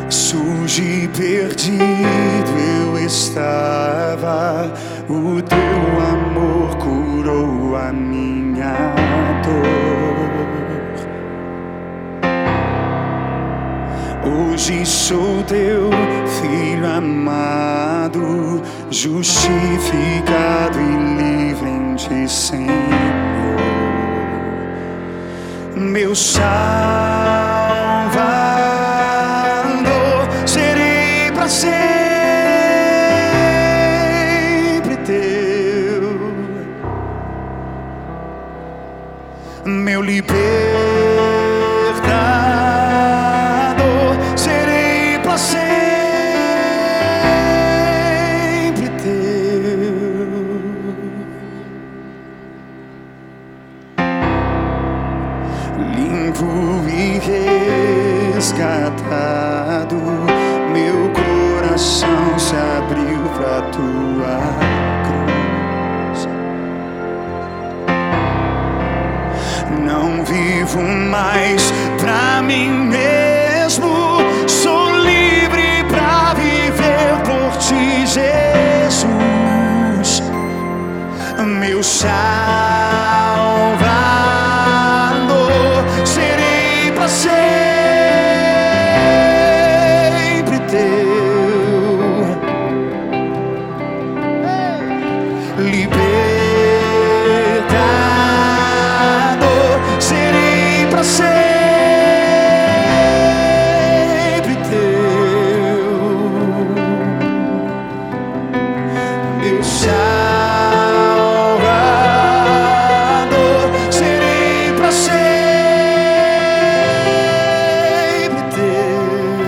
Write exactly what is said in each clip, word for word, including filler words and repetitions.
Sujo e perdido eu estava, o teu amor curou a minha dor. Hoje sou teu filho amado, justificado e livre em ti, Senhor. Meu Salvador, serei para sempre teu. Meu libertador, serei para sempre teu. Limpo e resgatado, meu coração se abriu pra tua cruz. Não vivo mais pra mim mesmo, sou livre pra viver por ti, Jesus, meu Salvador, serei pra sempre teu. Libertador, serei pra sempre teu. Meu Salvador, serei pra sempre teu.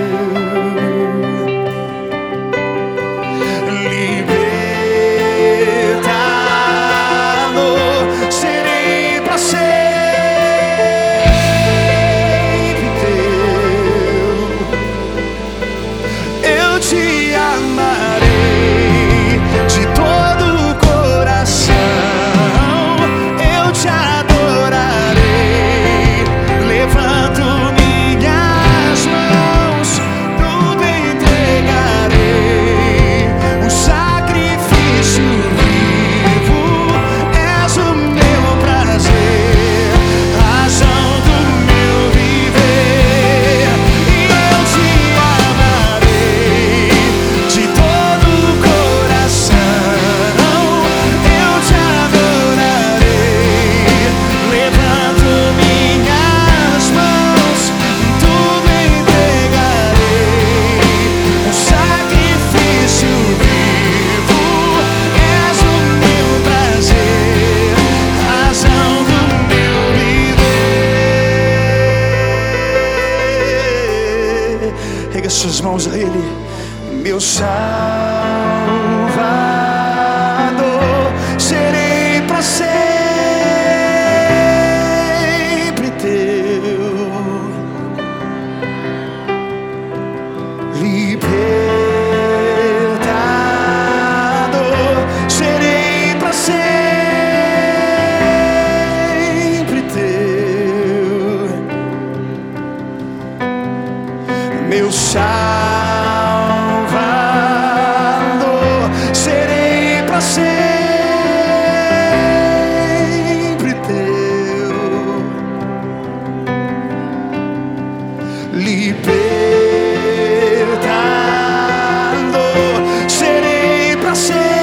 Libertador, serei pra sempre teu. Eu te amarei de todo o coração, eu te adorarei, levanto minhas mãos, tudo entregarei, um sacrifício vivo, és o meu prazer, razão do meu viver, e eu te amarei de todo o coração, eu te adorarei, levanto minhas mãos, tudo entregarei, um sacrifício vivo, és o meu prazer, razão do meu viver. Erga suas mãos a Ele, meu Salvador, serei pra sempre teu. Libertador, serei pra sempre teu. Meu Salvador, serei pra sempre teu. Libertador, serei pra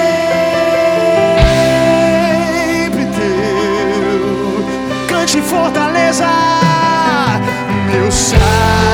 sempre teu. Cante em fortaleza, meu Salvador,